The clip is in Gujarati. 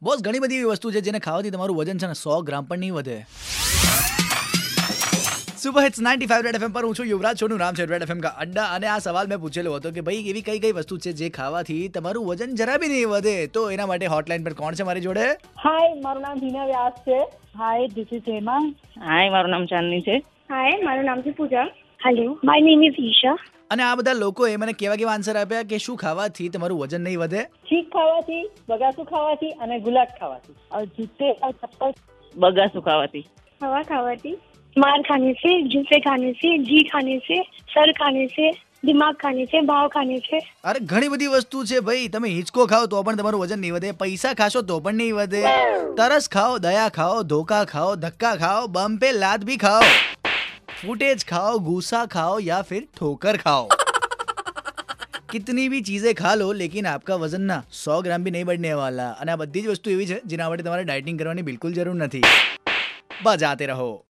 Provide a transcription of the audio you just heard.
બોસ ઘણી બધી એવી વસ્તુ છે જેને ખાવાથી તમારું વજન છે ને 100 ગ્રામ પણ નહીં વધે. સુપર હિટ્સ 95 રેડ એફએમ પર હું છું યુવરાજ, છોનું નામ છે રેડ એફએમ કા અડ્ડા. અને આ સવાલ મેં પૂછેલો હતો કે ભાઈ એવી કઈ વસ્તુ છે જે ખાવાથી તમારું વજન જરા બી નહીં વધે. તો એના માટે હોટલાઇન પર કોણ છે મારી જોડે? હાય, મારું નામ હિના વ્યાસ છે. Hi, this is Hema. Hi, મારું નામ ચાંદની છે. હાય, મારું નામ છે Puja. Hello, my name is Isha. અને આ બધા લોકોએ મને કેવા આન્સર આપ્યા કે શું ખાવાથી તમારું વજન નહીં વધે? ચીક ખાવાથી, બગાસું ખાવાથી અને ગુલાબ ખાવાથી. और जूते और चप्पल. બગાસું ખાવાથી. हवा खावाती, मार खाने से, जूसे खाने से, जी खाने से, सर खाने से, दिमाग खाने से, भाव खाने से. અરે ઘણી બધી વસ્તુ છે ભાઈ. તમે હિંચકો ખાઓ તો પણ તમારું વજન નહીં વધે, પૈસા ખાશો તો પણ નહીં વધે, તરસ ખાઓ, દયા ખાઓ, ધોખા ખાઓ, ધક્કા ખાઓ, બમ पे लात भी खाओ, फुटेज खाओ, गुस्सा खाओ या फिर ठोकर खाओ. कितनी भी चीजें खा लो लेकिन आपका वजन ना 100 ग्राम भी नहीं बढ़ने वाला. અને આ બધી જ વસ્તુ એવી છે જેના માટે તમારે ડાયટિંગ કરવાની બિલકુલ જરૂર નથી. બજાતે રહો.